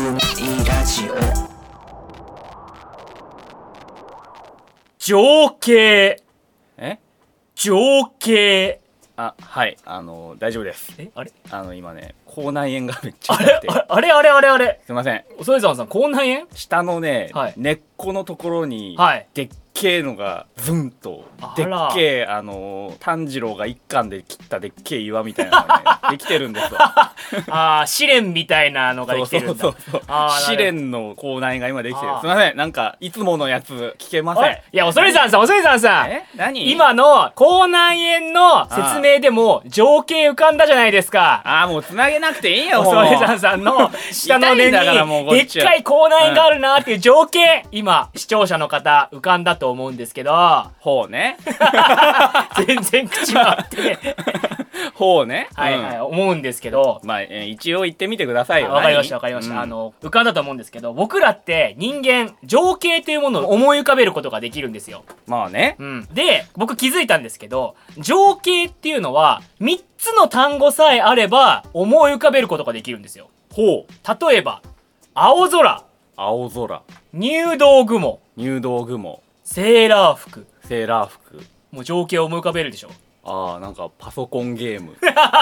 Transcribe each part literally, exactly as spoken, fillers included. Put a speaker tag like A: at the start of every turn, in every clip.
A: いラジオ。
B: 情景
C: え
B: 情景
C: あ、はいあの大丈夫です。
B: えあれ
C: あの今ね口内炎がめっちゃ
B: あれ
C: 痛くて
B: あれあれあれあれ
C: すいません。
B: おそれざんさん口内炎
C: 下のね、
B: はい
C: 根っこのところに、
B: はい、
C: でっけえのがズンと
B: あ
C: でっ
B: ら
C: けえあの炭治郎が一貫で切ったでっけえ岩みたいなのが、ね、できてるんですよ。
B: あー試練みたいなのができてるんだ。
C: そうそうそう
B: あー
C: 試練の口内が今できてる。
B: あー
C: すいません。なんかいつものやつ聞けません。
B: あれいやおそれざんさんおそれざんさん
C: え何
B: 今の口内炎の説明でも情景浮かんだじゃないですか。
C: ああもうつなげなくていいよ
B: お
C: もう。
B: それざんさんの下の根に
C: 痛いんだからもうこっちは
B: でっかい口内炎があるなっていう情景、今視聴者の方浮かんだと思うんですけど
C: ほうね。
B: 全然口回ってね
C: ほうね。
B: はいはい、
C: うん
B: 思うんですけど、
C: まあ、えー一応言ってみてくださいよ。
B: わかりました
C: 何
B: わかりました、
C: うん
B: あの浮かんだと思うんですけど、僕らって人間情景というものを思い浮かべることができるんですよ。
C: まあね。
B: うん、で僕気づいたんですけど、情景っていうのはみっつの単語さえあれば思い浮かべることができるんですよ。
C: ほう。
B: 例えば青空、
C: 青空、
B: 入道雲、
C: 入道雲、
B: セーラー服、
C: セーラー服。
B: もう情景を思い浮かべるでしょ。
C: ああなんかパソコンゲーム。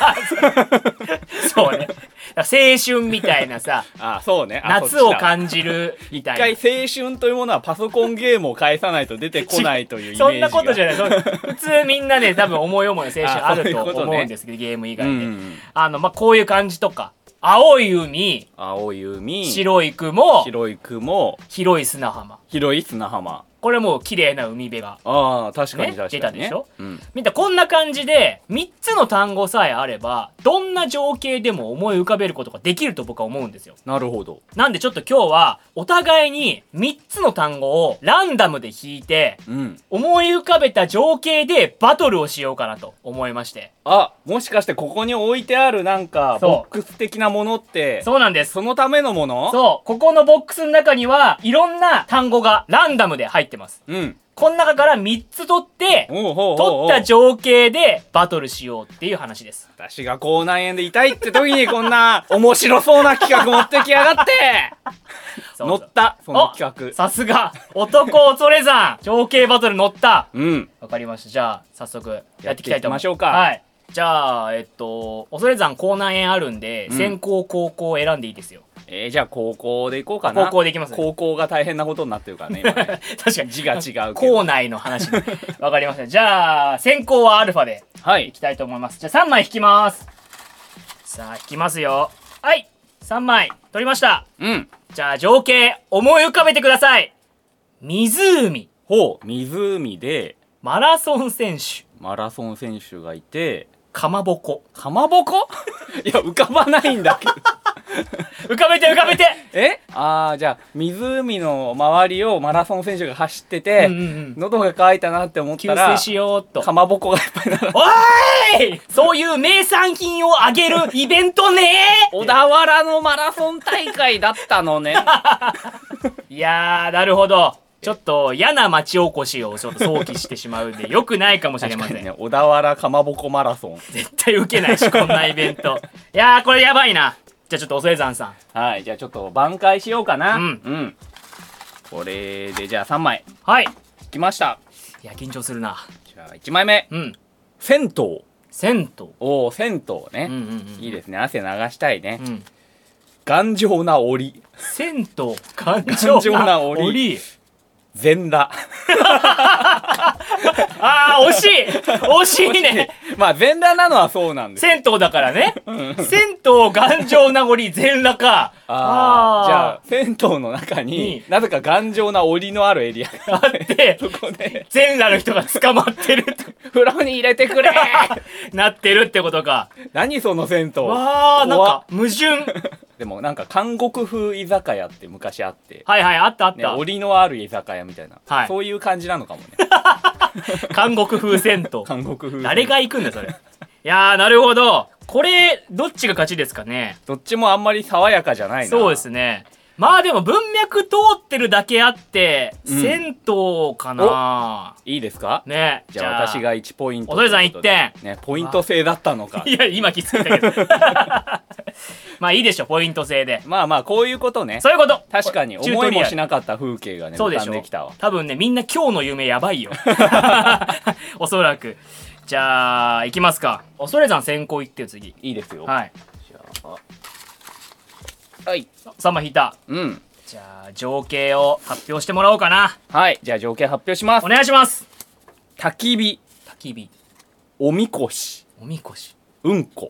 B: そうね、青春みたいなさ
C: ああそうね。あ
B: 夏を感じるみたいな。
C: 一回青春というものはパソコンゲームを返さないと出てこないというイメージが。
B: そんなことじゃない。そう普通みんなね多分思い思いの青春あると
C: あそういうことね
B: 思うんですけど、ゲーム以外で、
C: うんうんうん
B: あのまあこういう感じとか、青い海、
C: 青い海、
B: 白い雲、
C: 白い雲、
B: 広い砂浜、
C: 広い砂浜。
B: これもう綺麗な海辺が
C: ああ確かに
B: ね
C: 確かに、ね、
B: 出たでしょ。
C: うん、
B: みんなこんな感じでみっつの単語さえあればどんな情景でも思い浮かべることができると僕は思うんですよ。
C: なるほど。
B: なんでちょっと今日はお互いにみっつの単語をランダムで引いて
C: うん。
B: 思い浮かべた情景でバトルをしようかなと思いまして。
C: あ、もしかしてここに置いてあるなんか
B: そう
C: ボックス的なものって
B: そうなんです。
C: そのためのもの？
B: そうここのボックスの中にはいろんな単語がランダムで入ってます。
C: うん。
B: この中からみっつ取って
C: おうほうほうほう
B: 取った情景でバトルしようっていう話です。
C: 私が口内炎で痛いって時にこんな面白そうな企画持ってきやがって
B: そう
C: 乗ったその企画。
B: さすが男恐れ山情景バトル乗った。
C: うん。
B: わかりました。じゃあ早速やっていきたいと思います。
C: やっていきましょうか
B: はい。じゃあえっと恐山口内炎あるんで、
C: うん
B: 先攻後攻選んでいいですよ。
C: えー、じゃあ高校でいこうかな。
B: 高校でいきますね
C: 高校が大変なことになってるからね今ね
B: 確かに
C: 字が違うけど。
B: 校内の話ねわかりました。じゃあ先攻はアルファで
C: はいい
B: きたいと思います。じゃあさんまい引きます。さあ引きますよ。はいさんまい取りました。
C: うん。
B: じゃあ情景思い浮かべてください。湖、
C: ほう。湖で
B: マラソン選手、
C: マラソン選手がいて
B: かまぼこ。
C: かまぼこいや浮かばないんだけど
B: 浮かべて浮かべて
C: えあーじゃあ湖の周りをマラソン選手が走ってて、
B: うんうんうん
C: 喉が渇いたなって思った
B: 給
C: ら
B: 水しようっと。
C: かまぼこがいっぱい並んで
B: おーいそういう名産品をあげるイベントね
C: 小田原のマラソン大会だったのね
B: いやーなるほど。ちょっと嫌な町おこしをちょっと想起してしまうんでよくないかもしれません、
C: ね、小田原かまぼこマラソン。
B: 絶対受けないしこんなイベントいやーこれやばいな。じゃあちょっと恐山さん。
C: はいじゃあちょっと挽回しようかな。
B: うん
C: うんこれでじゃあさんまい
B: はい。
C: いきました。
B: いや緊張するな。
C: じゃあいちまいめ
B: うん。
C: 銭湯。
B: 銭湯。
C: おお銭湯ね、
B: うんうんうん
C: いいですね。汗流したいね、
B: うん。
C: 頑丈な檻。
B: 銭湯頑
C: 頑丈
B: 丈な
C: な檻
B: 檻。
C: 全裸
B: あー惜しい惜しいね
C: まあ全裸なのはそうなんです。
B: 銭湯だからね銭湯頑丈な檻全裸か。
C: ああじゃあ
B: あ
C: 銭湯の中に
B: に
C: なぜか頑丈な檻のあるエリアが
B: あって
C: そこで
B: 全裸の人が捕まってると
C: 風呂に入れてくれ
B: なってるってことか。
C: 何その銭湯。
B: わーなん
C: 怖っ
B: か矛盾
C: でもなんか韓国風居酒屋って昔あって、
B: はいはいあったあっ
C: ね、
B: た、
C: 檻のある居酒屋みたいな、
B: はい
C: そういう感じなのかもね
B: 韓国風銭湯
C: 韓国風。
B: 誰が行くんだそれ。いやーなるほど。これどっちが勝ちですかね。
C: どっちもあんまり爽やかじゃないな。
B: そうですね。まあでも文脈通ってるだけあって、
C: うん
B: 銭湯かない
C: いですか。
B: ね。
C: じゃあ私がいちポイント
B: お父さんいってん
C: ね、ポイント制だったのか。
B: いや今気づいたけどまあいいでしょ、ポイント制で。
C: まあまあこういうことね。
B: そういうこと。
C: 確かに思いもしなかった風景がね浮か
B: そうでしょ
C: んできたわ。
B: 多分ね、みんな今日の夢やばいよおそらく。じゃあ行きますか。恐山先行行ってよ次。
C: いいですよ。
B: はい。
C: じゃあはい。
B: さんまい引いた。
C: うん。
B: じゃあ情景を発表してもらおうかな。
C: はい。じゃあ条件発表します
B: お。願いします。
C: 焚き火、
B: 焚き火、
C: おみこし、
B: おみこし。
C: うんこ。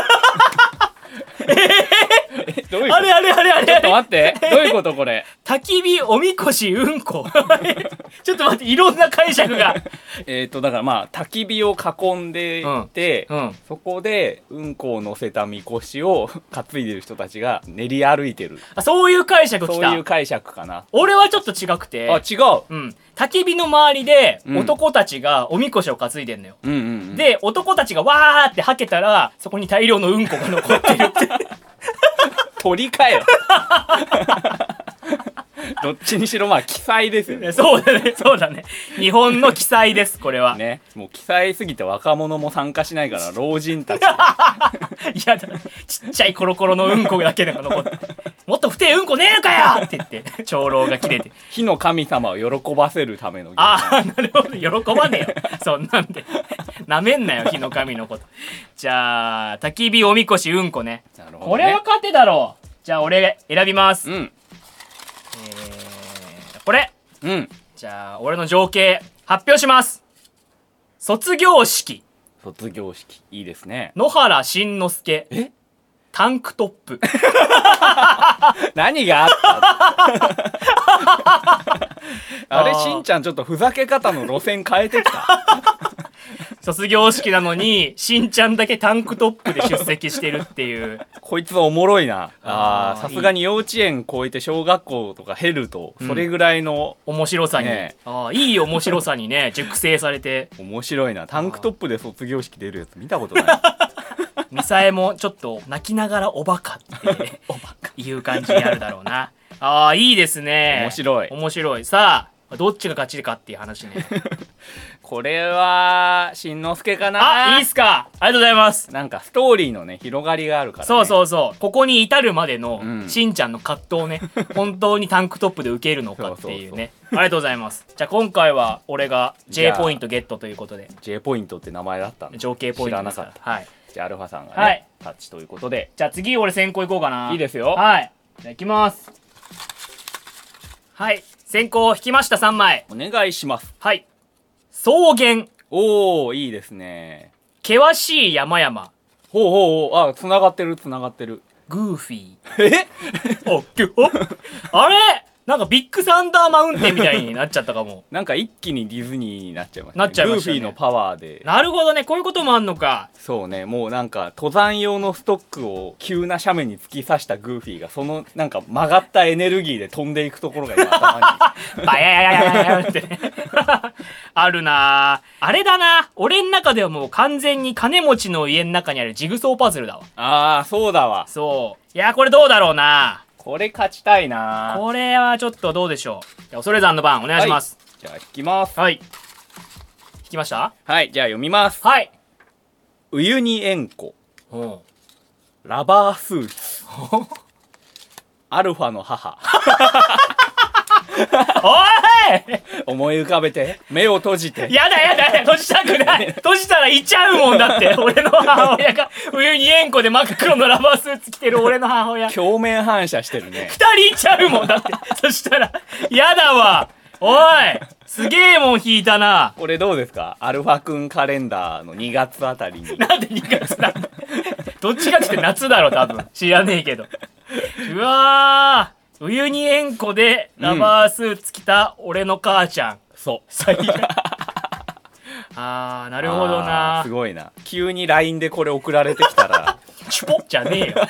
C: えどういうこと？
B: あれあれあれあれ
C: ちょっと待って。どういうことこれ？
B: 焚き火、おみこし、うんこちょっと待って、いろんな解釈が
C: えっとだからまあ焚き火を囲んでいて、
B: うんうん
C: そこでうんこを乗せたみこしを担いでる人たちが練り歩いてる。
B: あ、そういう解釈きた。
C: そういう解釈かな。
B: 俺はちょっと違くて、
C: あ、違う。
B: うん、焚き火の周りで
C: うん
B: 男たちがおみこしを担いでんのよ、
C: うんうんうん。
B: で男たちがわーってはけたらそこに大量のうんこが残ってるって
C: 鳥かよ。どっちにしろまあ記載ですよね。
B: そうだね、そうだね。日本の記載です、これは。
C: ね、もう記載すぎて若者も参加しないから老人たち。
B: いやだ、ちっちゃいコロコロのうんこだけが残って、もっと太いうんこねえのかよって言って長老が切れて、
C: 火の神様を喜ばせるための。
B: ああ、なるほど、喜ばねえよ、そんなんで。なめんなよ、火の神のこと。じゃあ、焚き火、おみこし、うんこね。
C: なるほどね
B: これは勝てだろう。じゃあ、俺選びます。
C: うん。
B: えー、これ。
C: うん。
B: じゃあ、俺の情景、発表します。卒業式。
C: 卒業式。いいですね。
B: 野原しんのすけ。
C: え
B: タンクトップ。
C: 何があったあれ、
B: あー
C: しんちゃんちょっとふざけ方の路線変えてきた。
B: 卒業式なのに、しんちゃんだけタンクトップで出席してるっていう。
C: こいつはおもろいな。あ
B: あー
C: ーさすがに幼稚園超えて小学校とか減ると、それぐらいの
B: 面白さに。
C: ね
B: ああ、いい面白さにね、熟成されて。
C: 面白いな。タンクトップで卒業式出るやつ見たことない。
B: ミサエもちょっと泣きながらおバカっていう感じになるだろうな。ああ、いいですね。
C: 面白い
B: 面白い。さあ、どっちが勝ちかっていう話ね。
C: これはしんのすけかな。
B: あ、いいっすか。ありがとうございます。
C: なんかストーリーのね広がりがあるから、ね、
B: そうそうそう。ここに至るまでの
C: うん
B: しんちゃんの葛藤ね、本当にタンクトップで受けるのかっていうね。ありがとうございます。じゃあ今回は俺が J ポイントゲットということで。
C: J ポイントって名前だったんだ。
B: 情景ポイントですから。
C: 知らなかった。
B: はい。
C: じゃあアルファさんがね、
B: はい
C: タッチということで。
B: じゃあ次俺先行行こうかな。
C: いいですよ。
B: はい。じゃあ行きます。はい。先行引きましたさんまい。
C: お願いします。
B: はい。草原。
C: おお、いいですね。
B: 険しい山々。
C: ほうほうほう。あ、繋がってる繋がってる。
B: グーフィー。
C: え
B: おっきゅおあれなんかビッグサンダーマウンテンみたいになっちゃったかも。
C: なんか一気にディズニーになっちゃいました、
B: なっちゃいましたね
C: グーフィーのパワーで。
B: なるほどね。こういうこともあんのか。
C: そうね、もうなんか登山用のストックを急な斜面に突き刺したグーフィーがそのなんか曲がったエネルギーで飛んでいくところが今頭に
B: バヤヤヤヤヤヤってね。あるなぁ。あれだな。俺ん中ではもう完全に金持ちの家の中にあるジグソーパズルだわ。
C: ああそうだわ。
B: そう。いや、これどうだろうな。
C: これ勝ちたいな。
B: これはちょっとどうでしょう。じゃあ、恐山の番お願いします。
C: じゃあ引きます。
B: はい。引きました
C: はい、じゃあ読みます。
B: はい。
C: ウユニ塩湖、
B: うん。
C: ラバースーツ、アルファの母。
B: おい
C: 思い浮かべて、目を閉じて。
B: やだやだやだ、閉じたくない。閉じたらいちゃうもんだって。俺の母親がウユニ塩湖で真っ黒のラバースーツ着てる俺の母親。
C: 鏡面反射してるね。
B: 二人いちゃうもんだって。そしたら、やだわ。おいすげえもん引いたな。
C: これどうですか？アルファくんカレンダーのにがつあたりに。
B: なんでにがつなんだ。どっちかって夏だろ、多分。知らねえけど。うわー。ウユニ塩湖でラバースーツ着た俺の母ちゃん。
C: そう。
B: 最悪。あー、なるほど
C: あー
B: な
C: す。ごいな。急に ライン でこれ送られてきたら。
B: チュポッじゃねえよ。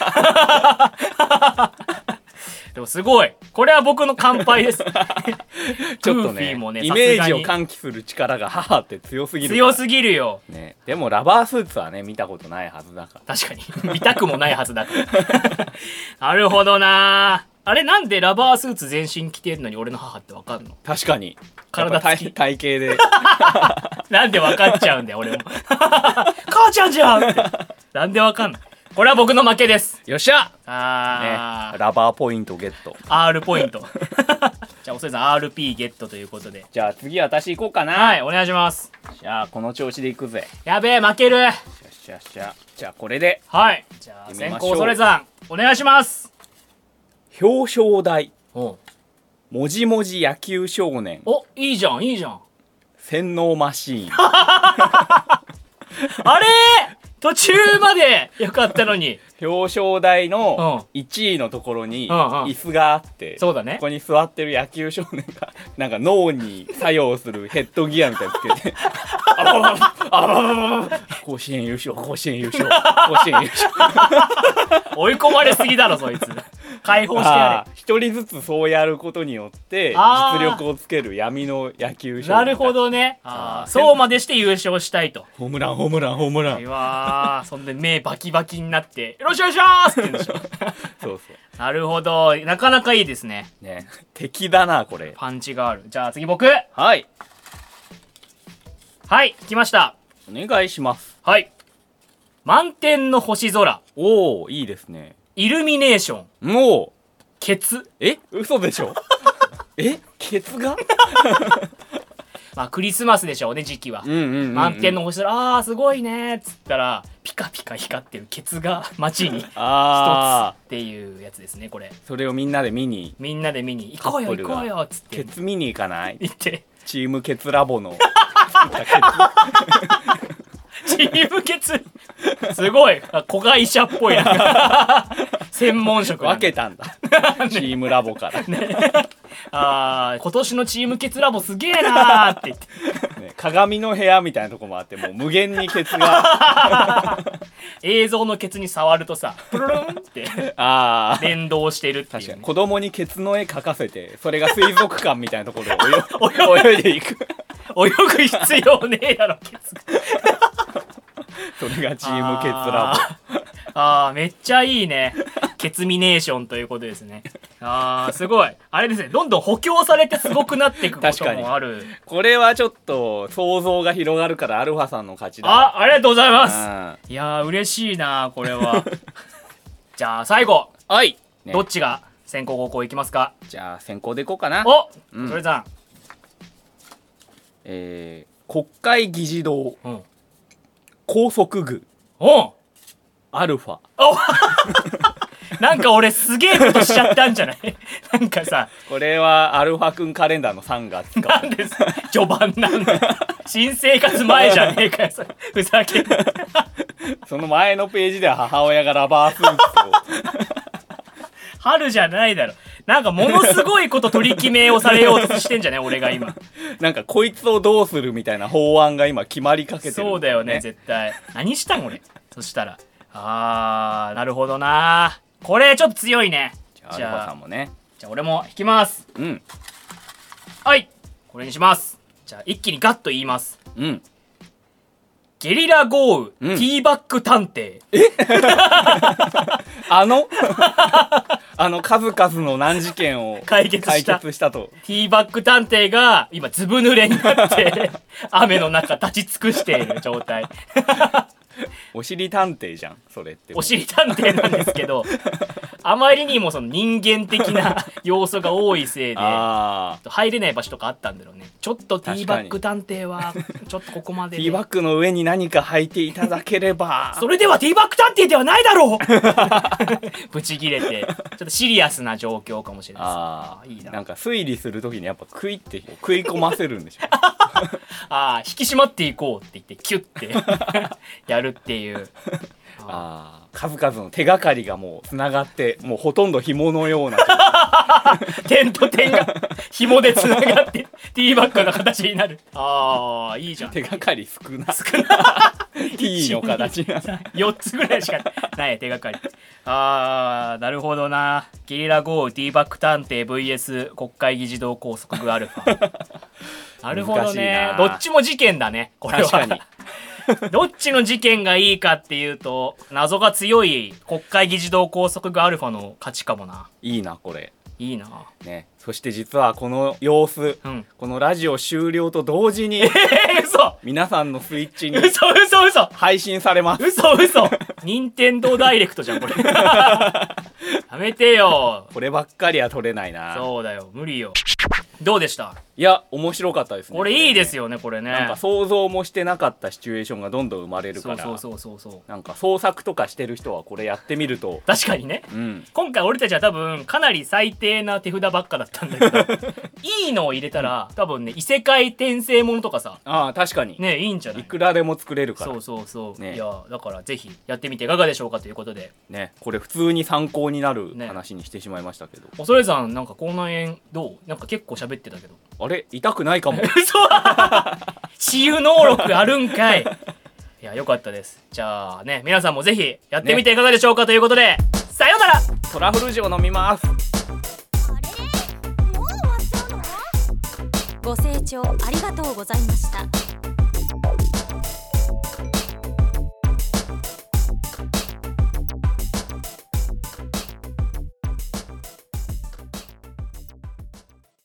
B: でもすごい。これは僕の乾杯です。
C: ちょっと
B: グーフィ
C: ね
B: ーもね
C: イメージを
B: さすが
C: 喚起する力が母って強すぎる。
B: 強すぎるよ。
C: ね。でもラバースーツはね見たことないはずだから。
B: 確かに。見たくもないはずだから。なるほどな。あれなんでラバースーツ全身着てるのに俺の母ってわかんの？
C: 確かに。
B: 体つき
C: やっぱ体体型で。
B: なんでわかっちゃうんだよ俺も。母ちゃんじゃんって。なんでわかんの？ これは僕の負けです。
C: よっしゃね、
B: あー、
C: ラバーポイントゲット。
B: R ポイントじゃあおそれさん アールピー ゲットということで、
C: じゃあ次私行こうかな。
B: はいお願いします。
C: じゃあこの調子でいくぜ。
B: やべえ負ける。
C: よっしゃよっしゃ。じゃあこれで
B: はいじゃあ先行それさんお願いします。
C: 表彰台
B: お
C: もじもじ野球少年
B: おいいじゃんいいじゃん。
C: 洗脳マシーン
B: あれ途中までよかったのに
C: 表彰台のいちいのところに
B: うんうん
C: 椅子があって、
B: そうだね
C: ここに座ってる野球少年がなんか脳に作用するヘッドギアみたいなのつけてあばばばあばばば甲子園優勝甲子園優勝甲子園優勝
B: 追い込まれすぎだろそいつ。解放してやれ。
C: 一人ずつそうやることによって
B: あー
C: 実力をつける闇の野球少年。
B: なるほどね。あーそうまでして優勝したいと。
C: ホームランホームランホームラン。
B: うわーそんで目バキバキになってよろしくお願いしますって言うんでしょ
C: そうそう
B: なるほどなかなかいいですね。
C: ね、敵だなこれ。
B: パンチがある。じゃあ次僕
C: はい
B: はい来ました。
C: お願いします。
B: はい満天の星空
C: おおいいですね。
B: イルミネーション
C: もう
B: ケツ。
C: え嘘でしょえケツが
B: まあクリスマスでしょうね時期は。
C: うんうんうん、うん、
B: 満天の星空あーすごいねっつったらピカピカ光ってるケツが街に一つ
C: あ
B: っていうやつですねこれ。
C: ーそれをみんなで見に
B: みんなで見に行こうよ行こうよっつって
C: ケツ見に行かない？
B: 行って
C: チームケツラボの
B: チームケツすごい子会社っぽいな専門職なんだ
C: 分けたんだチームラボから、ね
B: あー今年のチームケツラボすげえなーって言って
C: ね、鏡の部屋みたいなとこもあってもう無限にケツが
B: 映像のケツに触るとさプルルンって
C: あー
B: 連動してるっていう、ね、
C: 確かに子供にケツの絵描かせてそれが水族館みたいなところを泳いでいく
B: 泳ぐ必要ねえだろケツ
C: それがチームケツラボ。
B: あーめっちゃいいね。ケツミネーションということですね。あーすごいあれですねどんどん補強されてすごくなっていくこともある。
C: これはちょっと想像が広がるからアルファさんの勝ちだ。
B: あありがとうございま
C: あ
B: す。いやー嬉しいなこれはじゃあ最後
C: はい、ね、
B: どっちが先行後攻いきますか？
C: じゃあ先行でいこうかな。
B: お、
C: うん
B: それさん、
C: えー、国会議事堂
B: うん
C: 高速具
B: お
C: アルファ。
B: おなんか俺すげえことしちゃったんじゃないなんかさ
C: これはアルファくんカレンダーのさんがつか
B: なんです序盤なんだよ新生活前じゃねえかよそれふざけんな
C: その前のページでは母親がラバースーツを
B: 春じゃないだろ。なんかものすごいこと取り決めをされようとしてんじゃね俺が今。
C: なんかこいつをどうするみたいな法案が今決まりかけてる、
B: そうだよね絶対。何したん俺そしたら。あーなるほどな。これちょっと強いね。
C: じゃあアルファさんもね。
B: じゃあ俺も引きます。
C: うん
B: はいこれにします。じゃあ一気にガッと言います。
C: うん
B: ゲリラ豪雨、
C: うん、
B: ティーバッグ探偵。
C: あのあの数々の難事件を
B: 解決した
C: 解決したと。
B: ティーバッグ探偵が今ずぶ濡れになって雨の中立ち尽くしている状態
C: お尻探偵じゃんそれって。
B: お尻探偵なんですけどあまりにもその人間的な要素が多いせいで
C: あ
B: 入れない場所とかあったんだろうね。ちょっとティーバッグ探偵はちょっとここまで
C: ティーバッグの上に何か履いていただければ
B: それではティーバッグ探偵ではないだろうブチギレてちょっとシリアスな状況かもしれないです。
C: ああ
B: いいな。
C: なんか推理するときにやっぱクイって食い込ませるんでしょ
B: ああ引き締まっていこうって言ってキュッてやるっていう
C: ああ数々の手がかりがもうつながってもうほとんど紐のような
B: 点と点が紐でつながってティーバッグの形になる。ああいいじゃん。
C: 手がかり少な
B: 少な
C: T の形な
B: よっつぐらいしかない手がかり。あーなるほどな。ゲリラ豪雨ティーバッグ探偵 ブイエス 国会議事堂高速具アルファなるほどね。どっちも事件だねこれは。
C: 確かに
B: どっちの事件がいいかっていうと謎が強い国会議事堂高速具アルファの勝ちかもな。
C: いいなこれ
B: いいな
C: ね。そして実はこの様子、
B: うん、
C: このラジオ終了と同時に
B: えー、嘘
C: 皆さんのスイッチに
B: 嘘嘘嘘
C: 配信されます。
B: 嘘嘘任天堂ダイレクトじゃんこれやめてよ。
C: こればっかりは取れないな。
B: そうだよ無理よ。どうでした？
C: いや面白かったですね。
B: これいいですよねこれね。
C: なんか想像もしてなかったシチュエーションがどんどん生まれるから、
B: そうそうそうそうそう、
C: なんか創作とかしてる人はこれやってみると
B: 確かにね、
C: うん、
B: 今回俺たちは多分かなり最低な手札ばっかだったんだけどいいのを入れたら多分ね異世界転生ものとかさ、
C: ああ確かに
B: ねいいんじゃない？
C: いくらでも作れるから。
B: そうそうそう、
C: ね、
B: いやだからぜひやってみていかがでしょうかということで
C: ね、これ普通に参考になる話にしてしまいましたけど、ね、
B: 恐れさんなんか口内炎どう？なんか結構喋ってたけど
C: あれ痛くないかも
B: 嘘治癒能力あるんかい。いやよかったです。じゃあね皆さんもぜひやってみていかがでしょうかということで、ね、さようなら。
C: トラフル塩飲みます。
A: あれもう終わっちゃうの？ご清聴ありがとうございました。